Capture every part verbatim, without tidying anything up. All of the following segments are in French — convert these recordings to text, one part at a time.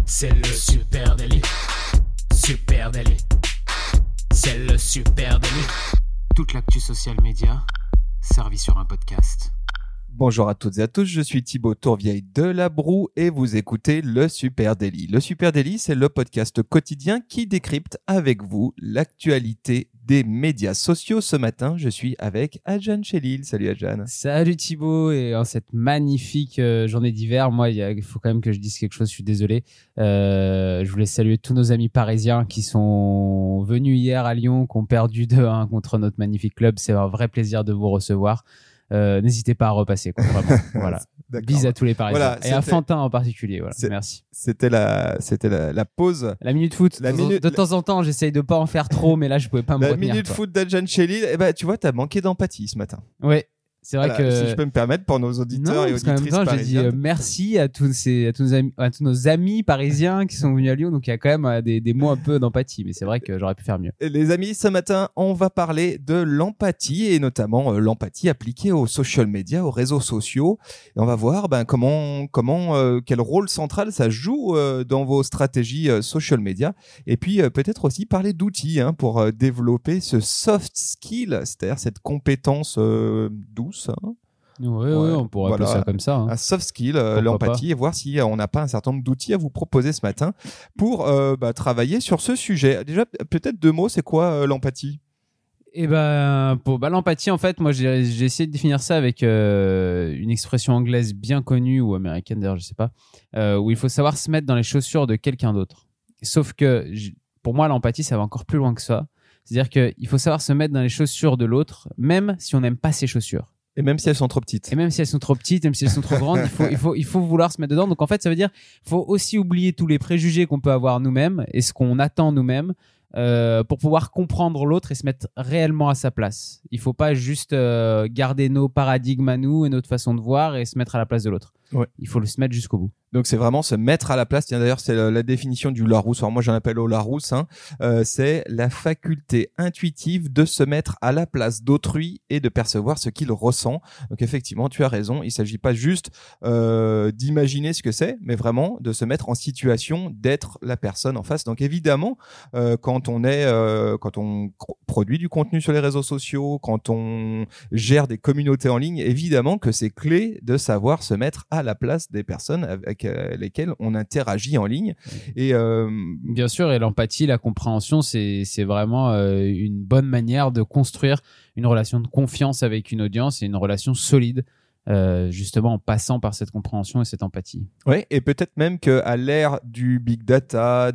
C'est le Super Daily. Super Daily. C'est le Super Daily. Toute l'actu social média servie sur un podcast. Bonjour à toutes et à tous, je suis Thibaut Tourvieille de La Broue et vous écoutez le Super Daily. Le Super Daily, c'est le podcast quotidien qui décrypte avec vous l'actualité des médias sociaux. Ce matin, je suis avec Adjan Chélil. Salut Adjan. Salut Thibaut, et en cette magnifique euh, journée d'hiver, moi il faut quand même que je dise quelque chose, je suis désolé. Euh, je voulais saluer tous nos amis parisiens qui sont venus hier à Lyon, qui ont perdu deux un contre notre magnifique club. C'est un vrai plaisir de vous recevoir. Euh, n'hésitez pas à repasser, quoi, vraiment. Voilà. Bise à tous les Parisiens, voilà, et à Fantin en particulier. Voilà. Merci. C'était la, c'était la, la pause. La minute foot. La de, minute... de temps en temps, j'essaye de pas en faire trop, mais là, je pouvais pas me la retenir. La minute quoi. foot d'Adjan Chélil. Eh ben, tu vois, t'as manqué d'empathie ce matin. Ouais. C'est vrai voilà, que si je peux me permettre pour nos auditeurs non, et auditrices auditrices parisiens. J'ai dit euh, merci à tous, ces, à, tous nos amis, à tous nos amis parisiens qui sont venus à Lyon. Donc il y a quand même euh, des, des mots un peu d'empathie, mais c'est vrai que j'aurais pu faire mieux. Et les amis, ce matin, on va parler de l'empathie et notamment euh, l'empathie appliquée aux social media, aux réseaux sociaux. Et on va voir ben, comment, comment, euh, quel rôle central ça joue euh, dans vos stratégies euh, social media. Et puis euh, peut-être aussi parler d'outils hein, pour euh, développer ce soft skill, c'est-à-dire cette compétence euh, douce. Hein. Oui, ouais, ouais, on pourrait voilà, appeler ça comme ça. Hein. Un soft skill, euh, l'empathie, pas. Et voir si euh, on n'a pas un certain nombre d'outils à vous proposer ce matin pour euh, bah, travailler sur ce sujet. Déjà, peut-être deux mots, c'est quoi euh, l'empathie ? Eh ben, pour bah, l'empathie, en fait, moi, j'ai, j'ai essayé de définir ça avec euh, une expression anglaise bien connue, ou américaine d'ailleurs, je sais pas, euh, où il faut savoir se mettre dans les chaussures de quelqu'un d'autre. Sauf que, pour moi, l'empathie, ça va encore plus loin que ça. C'est-à-dire qu'il faut savoir se mettre dans les chaussures de l'autre, même si on n'aime pas ses chaussures. Et même si elles sont trop petites. Et même si elles sont trop petites, même si elles sont trop grandes, il faut, il faut, il faut vouloir se mettre dedans. Donc en fait, ça veut dire, il faut aussi oublier tous les préjugés qu'on peut avoir nous-mêmes et ce qu'on attend nous-mêmes euh, pour pouvoir comprendre l'autre et se mettre réellement à sa place. Il faut pas juste euh, garder nos paradigmes à nous et notre façon de voir et se mettre à la place de l'autre. Ouais. Il faut le se mettre jusqu'au bout. Donc c'est vraiment se mettre à la place. Tiens, d'ailleurs, c'est la, la définition du Larousse. Alors moi, j'en appelle au Larousse. Hein. Euh, c'est la faculté intuitive de se mettre à la place d'autrui et de percevoir ce qu'il ressent. Donc effectivement, tu as raison. Il s'agit pas juste euh, d'imaginer ce que c'est, mais vraiment de se mettre en situation d'être la personne en face. Donc évidemment, euh, quand on est, euh, quand on produit du contenu sur les réseaux sociaux, quand on gère des communautés en ligne, évidemment que c'est clé de savoir se mettre à la place des personnes avec lesquelles on interagit en ligne. Et euh... bien sûr, et l'empathie, la compréhension, c'est c'est vraiment euh, une bonne manière de construire une relation de confiance avec une audience et une relation solide. Euh, justement en passant par cette compréhension et cette empathie. Oui, et peut-être même qu'à l'ère du big data,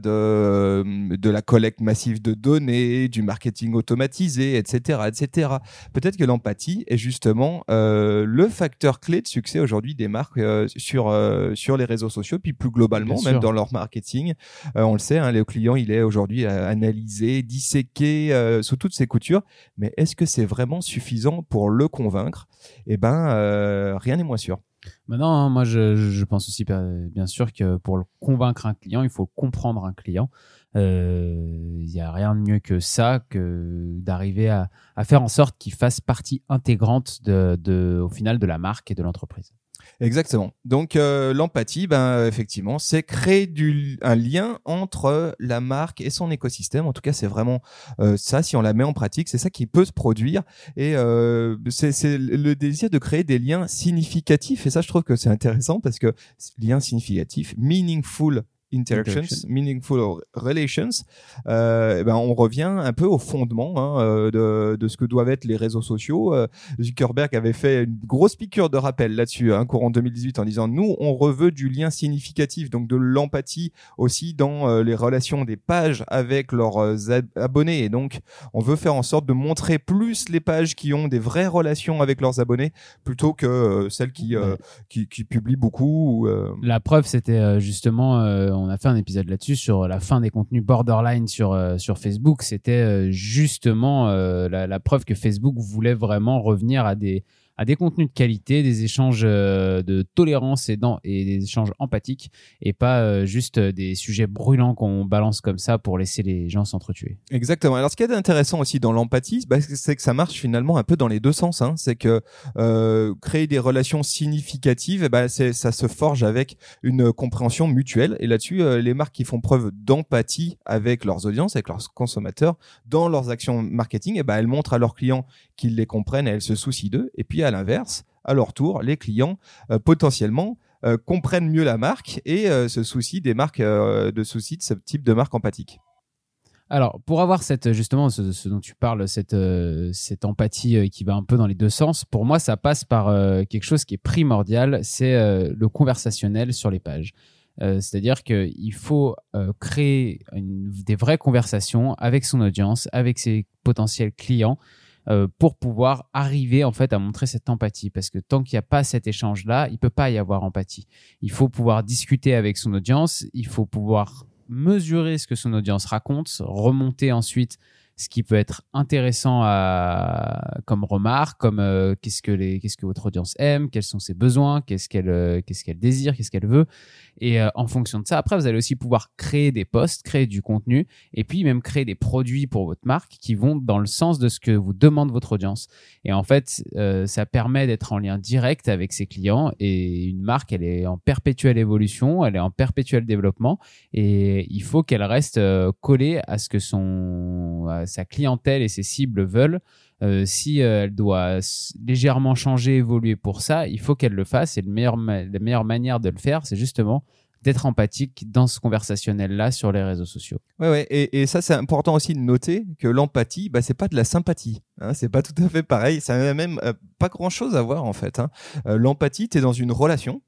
de, de la collecte massive de données, du marketing automatisé, et cetera, et cetera, peut-être que l'empathie est justement euh, le facteur clé de succès aujourd'hui des marques euh, sur, euh, sur les réseaux sociaux, puis plus globalement, Bien même sûr. Dans leur marketing. Euh, on le sait, hein, le client, il est aujourd'hui euh, analysé, disséqué euh, sous toutes ses coutures, mais est-ce que c'est vraiment suffisant pour le convaincre ? Eh ben, euh, rien n'est moins sûr. Maintenant, hein, moi, je, je pense aussi, bien sûr, que pour le convaincre un client, il faut comprendre un client. Il euh, n'y a rien de mieux que ça, que d'arriver à, à faire en sorte qu'il fasse partie intégrante de, de, au final de la marque et de l'entreprise. Exactement. Donc euh, l'empathie, ben effectivement, c'est créer du un lien entre la marque et son écosystème. En tout cas, c'est vraiment euh, ça. Si on la met en pratique, c'est ça qui peut se produire. Et euh, c'est, c'est le désir de créer des liens significatifs. Et ça, je trouve que c'est intéressant parce que liens significatifs, meaningful interactions, Interaction. meaningful relations, euh, eh ben on revient un peu au fondement hein, de, de ce que doivent être les réseaux sociaux. Euh, Zuckerberg avait fait une grosse piqûre de rappel là-dessus, hein, courant deux mille dix-huit, en disant nous, on reveut du lien significatif, donc de l'empathie aussi dans euh, les relations des pages avec leurs euh, ab- abonnés. Et donc, on veut faire en sorte de montrer plus les pages qui ont des vraies relations avec leurs abonnés plutôt que euh, celles qui, euh, qui, qui publient beaucoup. Euh... La preuve, c'était euh, justement... Euh, on a fait un épisode là-dessus sur la fin des contenus borderline sur euh, sur Facebook. C'était euh, justement euh, la, la preuve que Facebook voulait vraiment revenir à des à des contenus de qualité, des échanges euh, de tolérance et, dans, et des échanges empathiques et pas euh, juste des sujets brûlants qu'on balance comme ça pour laisser les gens s'entretuer. Exactement. Alors, ce qui est intéressant aussi dans l'empathie, bah, c'est que ça marche finalement un peu dans les deux sens. Hein. C'est que euh, créer des relations significatives, bah, c'est, ça se forge avec une compréhension mutuelle. Et là-dessus, euh, les marques qui font preuve d'empathie avec leurs audiences, avec leurs consommateurs, dans leurs actions marketing, et bah, elles montrent à leurs clients qu'ils les comprennent et elles se soucient d'eux. Et puis à l'inverse, à leur tour, les clients euh, potentiellement euh, comprennent mieux la marque et euh, se soucient des marques, euh, de soucis de ce type de marque empathique. Alors, pour avoir cette, justement, ce, ce dont tu parles, cette, euh, cette empathie euh, qui va un peu dans les deux sens, pour moi, ça passe par euh, quelque chose qui est primordial, c'est euh, le conversationnel sur les pages. Euh, c'est-à-dire qu'il faut euh, créer une, des vraies conversations avec son audience, avec ses potentiels clients, euh, pour pouvoir arriver en fait à montrer cette empathie. Parce que tant qu'il n'y a pas cet échange-là, il ne peut pas y avoir empathie. Il faut pouvoir discuter avec son audience, il faut pouvoir mesurer ce que son audience raconte, remonter ensuite ce qui peut être intéressant à, comme remarque, comme euh, qu'est-ce que les, qu'est-ce que votre audience aime, quels sont ses besoins, qu'est-ce qu'elle, euh, qu'est-ce qu'elle désire, qu'est-ce qu'elle veut. Et euh, en fonction de ça, après, vous allez aussi pouvoir créer des posts, créer du contenu, et puis même créer des produits pour votre marque qui vont dans le sens de ce que vous demande votre audience. Et en fait, euh, ça permet d'être en lien direct avec ses clients. Et une marque, elle est en perpétuelle évolution, elle est en perpétuel développement, et il faut qu'elle reste euh, collée à ce que son à sa clientèle et ses cibles veulent. Euh, si euh, elle doit s- légèrement changer, évoluer pour ça, il faut qu'elle le fasse. Et le meilleur ma- la meilleure manière de le faire, c'est justement d'être empathique dans ce conversationnel-là sur les réseaux sociaux. Ouais, ouais. Et, et ça, c'est important aussi de noter que l'empathie, bah, c'est pas de la sympathie. Hein, c'est pas tout à fait pareil. Ça n'a même euh, pas grand-chose à voir en fait. Hein. Euh, l'empathie, t'es dans une relation.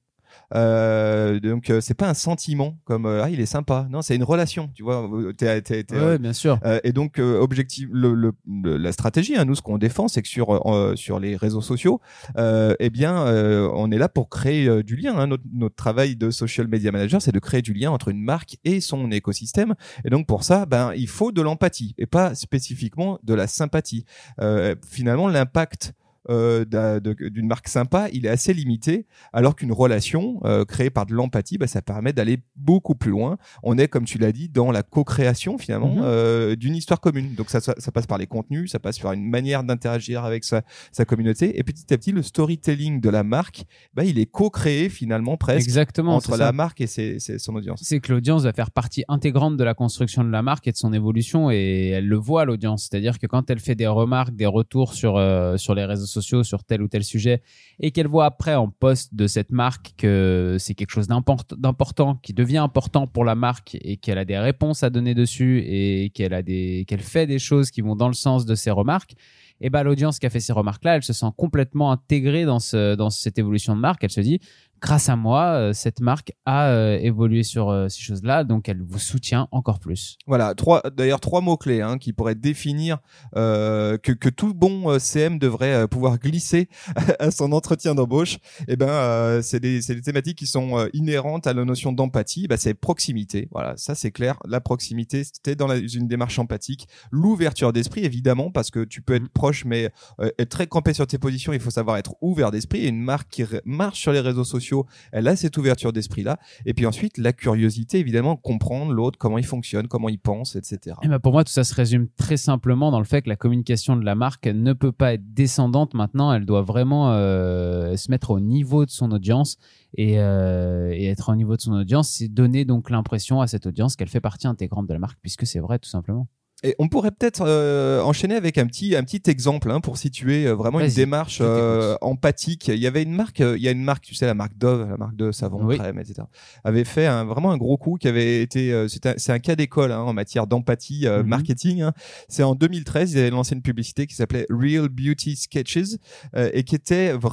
Euh, donc euh, c'est pas un sentiment comme euh, ah il est sympa, non, c'est une relation, tu vois. T'es, t'es, t'es, Oui, euh, bien sûr. euh, et donc euh, objectif le, le, le- la stratégie, hein, nous ce qu'on défend, c'est que sur euh, sur les réseaux sociaux, euh, eh bien euh, on est là pour créer euh, du lien, hein. notre, notre travail de social media manager, c'est de créer du lien entre une marque et son écosystème, et donc pour ça ben il faut de l'empathie et pas spécifiquement de la sympathie. Euh, finalement l'impact Euh, d'un- de- d'une marque sympa, il est assez limité, alors qu'une relation euh, créée par de l'empathie, bah, ça permet d'aller beaucoup plus loin. On est, comme tu l'as dit, dans la co-création finalement Mhm. euh, d'une histoire commune. Donc ça, ça, ça passe par les contenus, ça passe par une manière d'interagir avec sa, sa communauté, et petit à petit, le storytelling de la marque, bah, il est co-créé finalement presque Exactement. entre c'est la ça. marque et ses, ses- son audience. C'est que l'audience va faire partie intégrante de la construction de la marque et de son évolution, et elle le voit, l'audience. C'est-à-dire que quand elle fait des remarques, des retours sur, euh, sur les réseaux sociaux, sur tel ou tel sujet, et qu'elle voit après en post de cette marque que c'est quelque chose d'import- d'important, qui devient important pour la marque, et qu'elle a des réponses à donner dessus, et qu'elle a des, qu'elle fait des choses qui vont dans le sens de ces remarques, et ben l'audience qui a fait ces remarques-là, elle se sent complètement intégrée dans, ce, dans cette évolution de marque. Elle se dit, grâce à moi, euh, cette marque a euh, évolué sur euh, ces choses-là, donc elle vous soutient encore plus. Voilà, trois, d'ailleurs trois mots clés hein, qui pourraient définir euh, que, que tout bon euh, C M devrait euh, pouvoir glisser à son entretien d'embauche. Et ben, euh, c'est des, c'est des thématiques qui sont euh, inhérentes à la notion d'empathie. Ben, c'est proximité. Voilà, ça c'est clair. La proximité, c'était dans la, une démarche empathique. L'ouverture d'esprit, évidemment, parce que tu peux être proche, mais euh, être très campé sur tes positions. Il faut savoir être ouvert d'esprit. Et une marque qui re- marche sur les réseaux sociaux, elle a cette ouverture d'esprit-là. Et puis ensuite, la curiosité, évidemment, comprendre l'autre, comment il fonctionne, comment il pense, et cetera. Et ben pour moi, tout ça se résume très simplement dans le fait que la communication de la marque ne peut pas être descendante maintenant. Elle doit vraiment euh, se mettre au niveau de son audience. Et, euh, et être au niveau de son audience, c'est donner donc l'impression à cette audience qu'elle fait partie intégrante de la marque, puisque c'est vrai, tout simplement. Et on pourrait peut-être euh, enchaîner avec un petit un petit exemple hein, pour situer euh, vraiment Vas-y, une démarche je t'écoute. euh, empathique. Il y avait une marque, euh, il y a une marque, tu sais la marque Dove, la marque de savon, Oui. crème, et cetera. Avait fait un, vraiment un gros coup qui avait été, euh, c'est un, c'est un cas d'école hein, en matière d'empathie euh, Mhm. marketing. Hein. C'est en deux mille treize, ils avaient lancé une publicité qui s'appelait Real Beauty Sketches euh, et qui était vraiment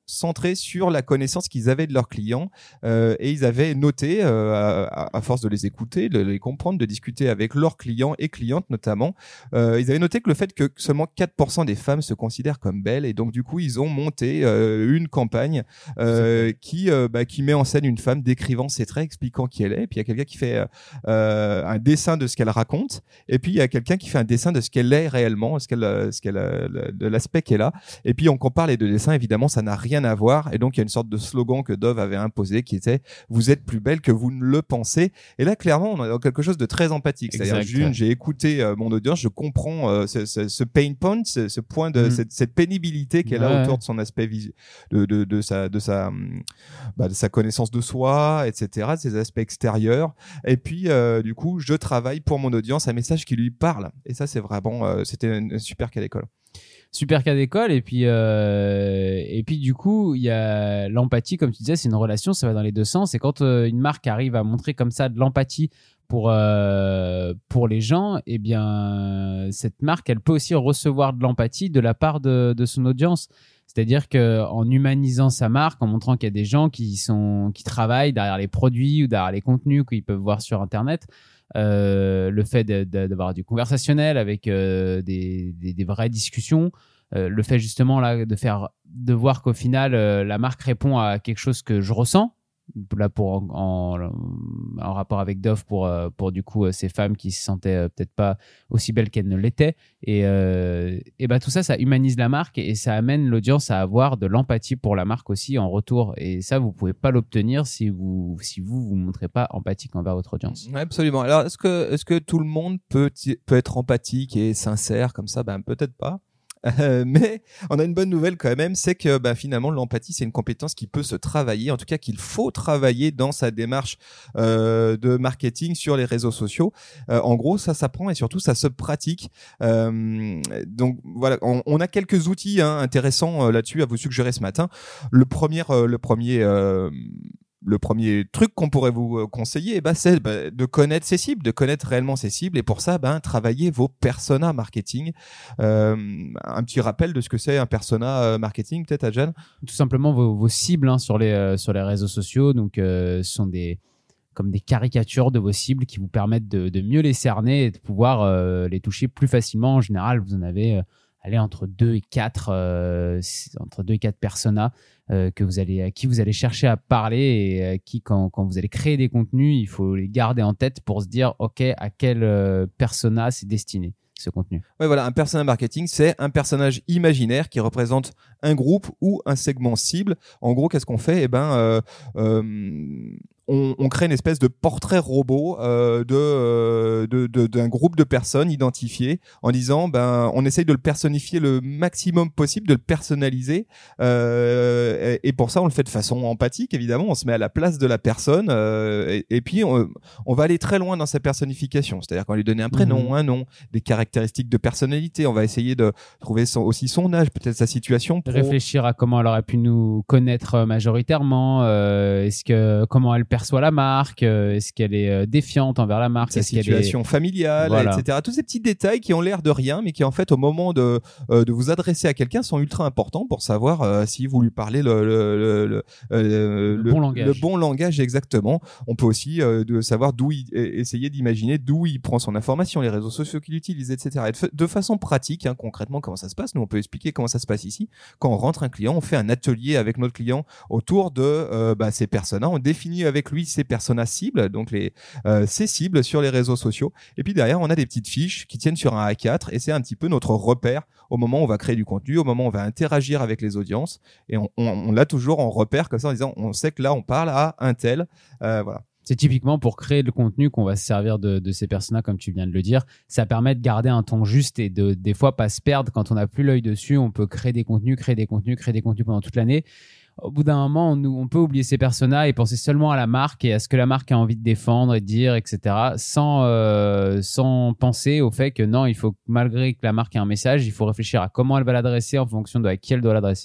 centré sur la connaissance qu'ils avaient de leurs clients euh, et ils avaient noté, euh, à, à force de les écouter, de les comprendre, de discuter avec leurs clients et clientes notamment, euh, ils avaient noté que le fait que seulement quatre pour cent des femmes se considèrent comme belles et donc du coup ils ont monté euh, une campagne euh, qui euh, bah, qui met en scène une femme décrivant ses traits, expliquant qui elle est, et puis il y a quelqu'un qui fait euh, un dessin de ce qu'elle raconte, et puis il y a quelqu'un qui fait un dessin de ce qu'elle est réellement, ce qu'elle, ce qu'elle, de l'aspect qu'elle a, et puis on compare les deux dessins, évidemment ça n'a rien à voir, et donc il y a une sorte de slogan que Dove avait imposé qui était « Vous êtes plus belle que vous ne le pensez », et là clairement on est dans quelque chose de très empathique, c'est-à-dire June, j'ai écouté euh, mon audience, je comprends euh, ce, ce, ce pain point, ce, ce point de mmh. cette, cette pénibilité qu'elle ouais. a autour de son aspect visuel, de, de, de sa de sa bah, de sa connaissance de soi, et cetera, de ses aspects extérieurs, et puis euh, du coup je travaille pour mon audience un message qui lui parle, et ça c'est vraiment euh, c'était un super cas d'école. Super cas d'école, et puis euh, et puis du coup il y a l'empathie, comme tu disais, c'est une relation, ça va dans les deux sens, et quand euh, une marque arrive à montrer comme ça de l'empathie pour euh, pour les gens, et eh bien cette marque elle peut aussi recevoir de l'empathie de la part de de son audience. C'est-à-dire qu'en humanisant sa marque, en montrant qu'il y a des gens qui sont qui travaillent derrière les produits ou derrière les contenus qu'ils peuvent voir sur Internet, euh, le fait de, de, d'avoir du conversationnel avec euh, des, des, des vraies discussions, euh, le fait justement là de faire de voir qu'au final euh, la marque répond à quelque chose que je ressens. Là pour en, en, en rapport avec Dove pour pour du coup ces femmes qui se sentaient peut-être pas aussi belles qu'elles ne l'étaient, et euh, et bah tout ça ça humanise la marque et ça amène l'audience à avoir de l'empathie pour la marque aussi en retour, et ça vous pouvez pas l'obtenir si vous si vous vous montrez pas empathique envers votre audience. Ouais, absolument. Alors est-ce que est-ce que tout le monde peut peut être empathique et sincère comme ça? Ben peut-être pas. Euh, mais on a une bonne nouvelle quand même, c'est que bah, finalement l'empathie c'est une compétence qui peut se travailler, en tout cas qu'il faut travailler dans sa démarche euh, de marketing sur les réseaux sociaux. Euh, en gros ça s'apprend et surtout ça se pratique. Euh, donc voilà, on, on a quelques outils hein, intéressants euh, là-dessus à vous suggérer ce matin. Le premier, euh, le premier euh, Le premier truc qu'on pourrait vous conseiller, bah, c'est bah, de connaître ses cibles, de connaître réellement ses cibles, et pour ça, bah, travaillez vos personas marketing. Euh, un petit rappel de ce que c'est un persona marketing, peut-être, Adjan ? Tout simplement vos, vos cibles hein, sur les euh, sur les réseaux sociaux. Donc, euh, ce sont des comme des caricatures de vos cibles qui vous permettent de, de mieux les cerner et de pouvoir euh, les toucher plus facilement. En général, vous en avez euh, allez, entre deux et quatre euh, entre deux et quatre personas. Euh, que vous allez, à qui vous allez chercher à parler, et à qui, quand, quand vous allez créer des contenus, il faut les garder en tête pour se dire, OK, à quel euh, persona c'est destiné, ce contenu. Ouais, voilà, un persona marketing, c'est un personnage imaginaire qui représente un groupe ou un segment cible. En gros, qu'est-ce qu'on fait ? Eh ben, euh, euh, on, on crée une espèce de portrait robot euh, de, euh, de, de, d'un groupe de personnes identifiées en disant, ben, on essaye de le personnifier le maximum possible, de le personnaliser. Euh, et, et pour ça, on le fait de façon empathique, évidemment. On se met à la place de la personne euh, et, et puis on, on va aller très loin dans sa personnification. C'est-à-dire qu'on va lui donner un prénom, mmh. un nom, des caractéristiques de personnalité. On va essayer de trouver son, aussi son âge, peut-être sa situation pro. Réfléchir à comment elle aurait pu nous connaître majoritairement. Euh, est-ce que comment elle perçoit la marque, euh, est-ce qu'elle est euh, défiante envers la marque, sa est-ce situation qu'elle est... familiale, voilà. et cetera. Tous ces petits détails qui ont l'air de rien, mais qui en fait au moment de euh, de vous adresser à quelqu'un sont ultra importants pour savoir euh, si vous lui parlez le le le, le, euh, le, le bon langage. Le bon langage exactement. On peut aussi euh, de savoir d'où il essayer d'imaginer d'où il prend son information, les réseaux sociaux qu'il utilise, et cetera. Et de, de façon pratique, hein, concrètement, comment ça se passe. Nous, on peut expliquer comment ça se passe ici. Quand on rentre un client, on fait un atelier avec notre client autour de euh, bah, ses personas. On définit avec lui ses personas cibles, donc les euh, ses cibles sur les réseaux sociaux. Et puis derrière, on a des petites fiches qui tiennent sur un A quatre, et c'est un petit peu notre repère au moment où on va créer du contenu, au moment où on va interagir avec les audiences. Et on, on, on l'a toujours en repère comme ça en disant, on sait que là, on parle à un tel. Euh, voilà. C'est typiquement pour créer le contenu qu'on va se servir de, de ces personas, comme tu viens de le dire. Ça permet de garder un ton juste et de des fois pas se perdre. Quand on n'a plus l'œil dessus, on peut créer des contenus, créer des contenus, créer des contenus pendant toute l'année. Au bout d'un moment, on, on peut oublier ces personas et penser seulement à la marque et à ce que la marque a envie de défendre et de dire, et cetera, sans, euh, sans penser au fait que non, il faut, malgré que la marque ait un message, il faut réfléchir à comment elle va l'adresser en fonction de à qui elle doit l'adresser.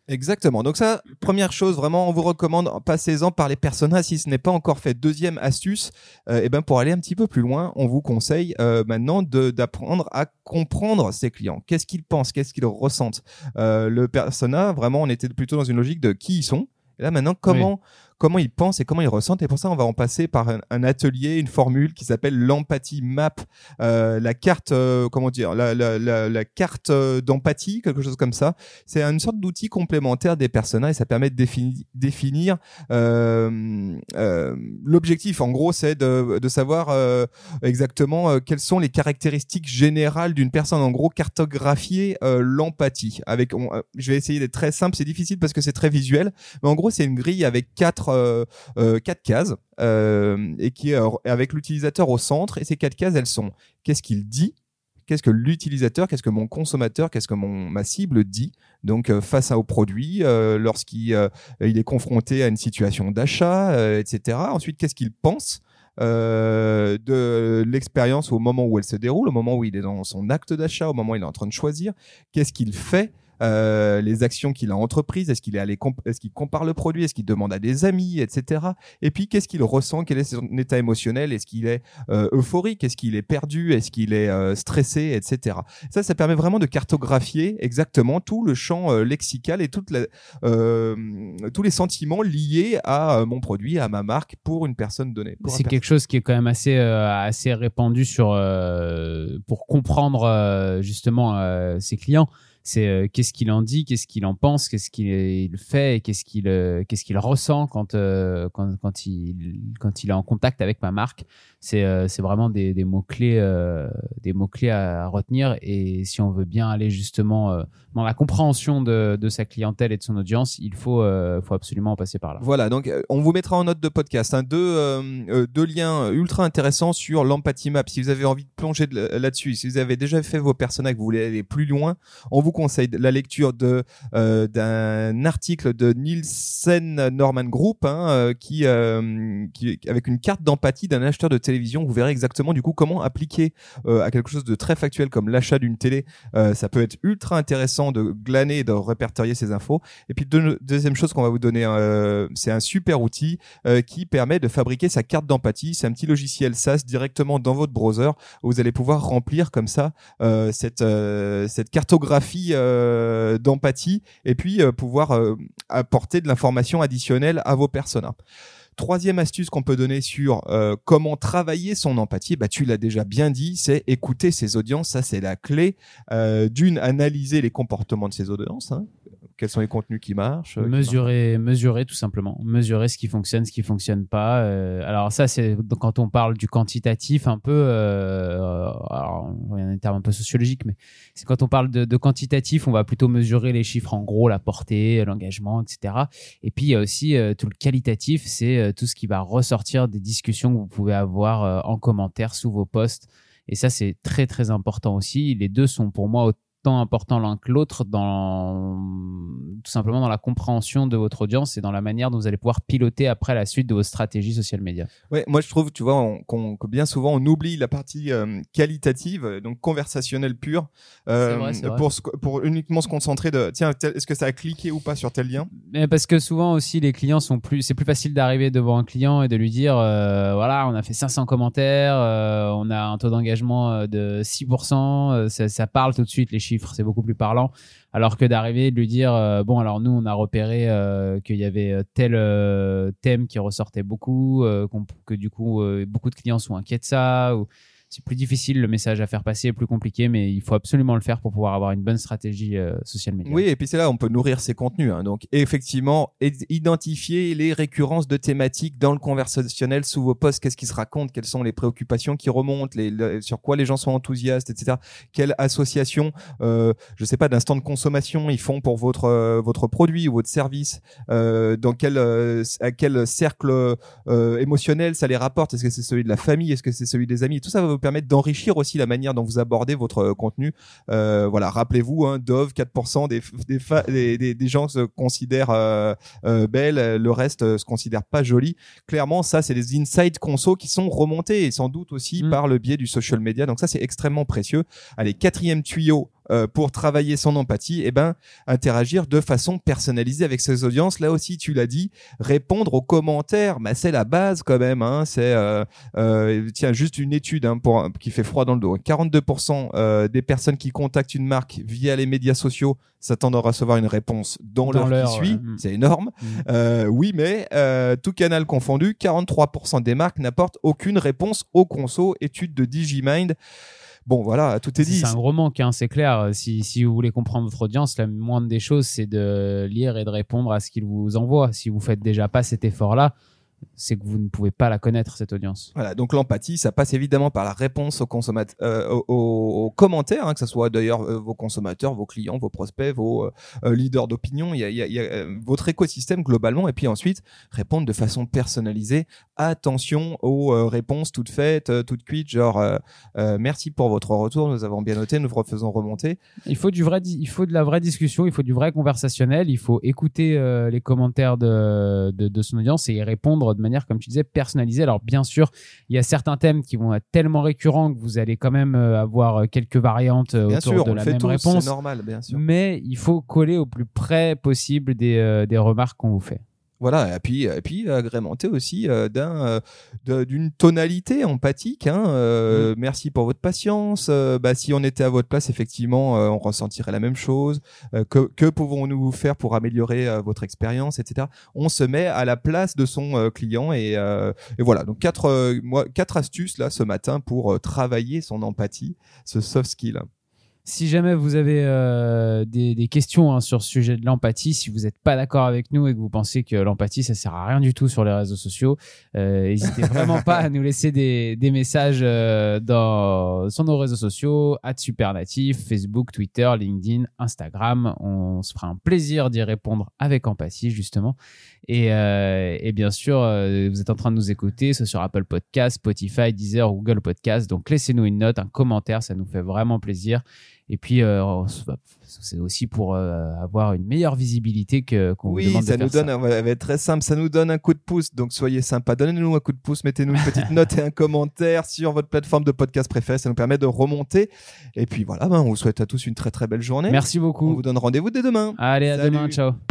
Exactement. Donc ça, première chose, vraiment, on vous recommande, passez-en par les personas si ce n'est pas encore fait. Deuxième astuce, euh, et ben pour aller un petit peu plus loin, on vous conseille euh, maintenant de, d'apprendre à comprendre ses clients. Qu'est-ce qu'ils pensent, qu'est-ce qu'ils ressentent. Euh, le persona, vraiment, on était plutôt dans une logique de qui ils sont. Et là maintenant, comment oui. comment ils pensent et comment ils ressentent. Et pour ça, on va en passer par un, un atelier, une formule qui s'appelle l'empathie map, euh, la carte, euh, comment dire, la, la, la, la carte d'empathie, quelque chose comme ça. C'est une sorte d'outil complémentaire des personas et ça permet de définir, définir euh, euh, l'objectif. En gros, c'est de, de savoir euh, exactement euh, quelles sont les caractéristiques générales d'une personne. En gros, cartographier euh, l'empathie. Avec, on, euh, je vais essayer d'être très simple. C'est difficile parce que c'est très visuel, mais en gros, c'est une grille avec quatre Euh, euh, quatre cases euh, et qui est avec l'utilisateur au centre. Et ces quatre cases, elles sont qu'est-ce qu'il dit, qu'est-ce que l'utilisateur, qu'est-ce que mon consommateur, qu'est-ce que mon ma cible dit. Donc euh, face à au produit, euh, lorsqu'il euh, il est confronté à une situation d'achat, euh, et cetera. Ensuite, qu'est-ce qu'il pense Euh, de l'expérience au moment où elle se déroule, au moment où il est dans son acte d'achat, au moment où il est en train de choisir, qu'est-ce qu'il fait, euh, les actions qu'il a entreprises, est-ce qu'il est allé comp- est-ce qu'il compare le produit, est-ce qu'il demande à des amis, et cetera. Et puis qu'est-ce qu'il ressent, quel est son état émotionnel, est-ce qu'il est euh, euphorique, est-ce qu'il est perdu, est-ce qu'il est euh, stressé, et cetera. Ça, ça permet vraiment de cartographier exactement tout le champ euh, lexical et toute la, euh, tous les sentiments liés à euh, mon produit, à ma marque pour une personne donnée. C'est quelque chose qui est quand même assez euh, assez répandu sur euh, pour comprendre euh, justement euh, ses clients. C'est euh, qu'est-ce qu'il en dit, qu'est-ce qu'il en pense, qu'est-ce qu'il il fait, et qu'est-ce qu'il euh, qu'est-ce qu'il ressent quand euh, quand quand il quand il est en contact avec ma marque. C'est euh, c'est vraiment des des mots clés euh, des mots clés à retenir. Et si on veut bien aller justement euh, dans la compréhension de de sa clientèle et de son audience, il faut euh, faut absolument en passer par là. Voilà, donc euh, on vous mettra en note de podcast hein, deux euh, euh, deux liens ultra intéressants sur l'empathie map. Si vous avez envie de plonger de, là-dessus, si vous avez déjà fait vos personas, que vous voulez aller plus loin, on vous conseille la lecture de euh, d'un article de Nielsen Norman Group hein, euh, qui, euh, qui avec une carte d'empathie d'un acheteur de télévision. Vous verrez exactement du coup comment appliquer euh, à quelque chose de très factuel comme l'achat d'une télé. Euh, ça peut être ultra intéressant de glaner et de répertorier ces infos. Et puis deux, deuxième chose qu'on va vous donner, euh, c'est un super outil euh, qui permet de fabriquer sa carte d'empathie. C'est un petit logiciel SaaS directement dans votre browser où vous allez pouvoir remplir comme ça euh, cette euh, cette cartographie euh, d'empathie et puis euh, pouvoir euh, apporter de l'information additionnelle à vos personas. Troisième astuce qu'on peut donner sur euh, comment travailler son empathie, bah tu l'as déjà bien dit, c'est écouter ses audiences. Ça c'est la clé. Euh, d'une, analyser les comportements de ses audiences. Hein. Quels sont les contenus qui marchent, mesurer, qui marchent. mesurer tout simplement, mesurer ce qui fonctionne, ce qui fonctionne pas. Euh, alors ça, c'est quand on parle du quantitatif, un peu. Euh, alors, il y a un terme un peu sociologique, mais c'est quand on parle de, de quantitatif, on va plutôt mesurer les chiffres en gros, la portée, l'engagement, et cetera. Et puis il y a aussi euh, tout le qualitatif, c'est euh, tout ce qui va ressortir des discussions que vous pouvez avoir euh, en commentaire sous vos posts. Et ça, c'est très très important aussi. Les deux sont pour moi autant important l'un que l'autre dans tout simplement dans la compréhension de votre audience et dans la manière dont vous allez pouvoir piloter après la suite de vos stratégies social media. Ouais, moi je trouve, tu vois, on, qu'on, que bien souvent on oublie la partie euh, qualitative, donc conversationnelle pure, euh, c'est vrai, c'est vrai. pour pour uniquement se concentrer de tiens, tel, est-ce que ça a cliqué ou pas sur tel lien. Mais parce que souvent aussi les clients sont plus, c'est plus facile d'arriver devant un client et de lui dire euh, voilà, on a fait cinq cents commentaires, euh, on a un taux d'engagement de six pour cent, euh, ça, ça parle tout de suite les chiffres. C'est beaucoup plus parlant, alors que d'arriver et de lui dire euh, bon alors nous on a repéré euh, qu'il y avait tel euh, thème qui ressortait beaucoup, euh, que du coup euh, beaucoup de clients sont inquiets de ça, ou c'est plus difficile, le message à faire passer est plus compliqué, mais il faut absolument le faire pour pouvoir avoir une bonne stratégie euh, social media. Oui, et puis c'est là on peut nourrir ses contenus. Hein. Donc effectivement, identifier les récurrences de thématiques dans le conversationnel sous vos posts. Qu'est-ce qui se raconte, quelles sont les préoccupations qui remontent, les, le, sur quoi les gens sont enthousiastes, et cetera. Quelle association, euh, je sais pas, d'instant de consommation ils font pour votre euh, votre produit ou votre service. Euh, dans quel euh, à quel cercle euh, émotionnel ça les rapporte. Est-ce que c'est celui de la famille, est-ce que c'est celui des amis. Tout ça va vous permettre d'enrichir aussi la manière dont vous abordez votre euh, contenu. Euh, voilà, rappelez-vous, hein, Dove, quatre pour cent des des, fa- des, des des gens se considèrent euh, euh, belles, le reste euh, se considère pas joli. Clairement, ça c'est des insights conso qui sont remontés et sans doute aussi mmh. par le biais du social media. Donc ça c'est extrêmement précieux. Allez, quatrième tuyau. euh, pour travailler son empathie, eh ben, interagir de façon personnalisée avec ses audiences. Là aussi, tu l'as dit, répondre aux commentaires, bah, c'est la base quand même. Hein, c'est euh, euh, tiens, juste une étude hein, pour, qui fait froid dans le dos. quarante-deux pour cent euh, des personnes qui contactent une marque via les médias sociaux s'attendent à recevoir une réponse dans, dans l'heure qui suit. Ouais. C'est énorme. Mmh. Euh, oui, mais euh, tout canal confondu, quarante-trois pour cent des marques n'apportent aucune réponse au conso. Étude de Digimind. Bon, voilà, tout est dit. C'est un gros manque, hein, c'est clair. Si, si vous voulez comprendre votre audience, la moindre des choses, c'est de lire et de répondre à ce qu'ils vous envoient. Si vous faites déjà pas cet effort-là, c'est que vous ne pouvez pas la connaître, cette audience. Voilà, donc l'empathie, ça passe évidemment par la réponse aux, consommat- euh, aux, aux commentaires, hein, que ce soit d'ailleurs euh, vos consommateurs, vos clients, vos prospects, vos euh, leaders d'opinion, il y a, il y a, il y a euh, votre écosystème globalement, et puis ensuite répondre de façon personnalisée. Attention aux euh, réponses toutes faites, euh, toutes cuites, genre euh, euh, merci pour votre retour, nous avons bien noté, nous vous refaisons remonter. Il faut du vrai, di- il faut de la vraie discussion, il faut du vrai conversationnel, il faut écouter euh, les commentaires de, de, de son audience et y répondre de manière, comme tu disais, personnalisée. Alors bien sûr, il y a certains thèmes qui vont être tellement récurrents que vous allez quand même avoir quelques variantes bien autour sûr, de on la le fait même tous, réponse. C'est normal, bien sûr. Mais il faut coller au plus près possible des, euh, des remarques qu'on vous fait. Voilà, et puis, et puis agrémenter aussi euh, d'un, euh, de, d'une tonalité empathique. Hein, euh, mmh. Merci pour votre patience. Euh, bah, si on était à votre place, effectivement, euh, on ressentirait la même chose. Euh, que, que pouvons-nous faire pour améliorer euh, votre expérience, et cetera. On se met à la place de son euh, client et, euh, et voilà. Donc quatre, euh, moi, quatre astuces là ce matin pour euh, travailler son empathie, ce soft skill. Si jamais vous avez euh, des, des questions hein, sur ce sujet de l'empathie, si vous n'êtes pas d'accord avec nous et que vous pensez que l'empathie, ça sert à rien du tout sur les réseaux sociaux, euh, n'hésitez vraiment pas à nous laisser des, des messages euh, dans, sur nos réseaux sociaux, arobase supernatif, Facebook, Twitter, LinkedIn, Instagram. On se fera un plaisir d'y répondre avec empathie, justement. Et, euh, et bien sûr, euh, vous êtes en train de nous écouter, soit sur Apple Podcasts, Spotify, Deezer, Google Podcasts. Donc, laissez-nous une note, un commentaire, ça nous fait vraiment plaisir. Et puis, euh, c'est aussi pour euh, avoir une meilleure visibilité que, qu'on oui, vous demande de ça faire nous donne, ça. On va être très simple, ça nous donne un coup de pouce. Donc, soyez sympa, donnez-nous un coup de pouce, mettez-nous une petite note et un commentaire sur votre plateforme de podcast préférée. Ça nous permet de remonter. Et puis voilà, ben, on vous souhaite à tous une très très belle journée. Merci beaucoup. On vous donne rendez-vous dès demain. Allez, à Salut. demain. Ciao.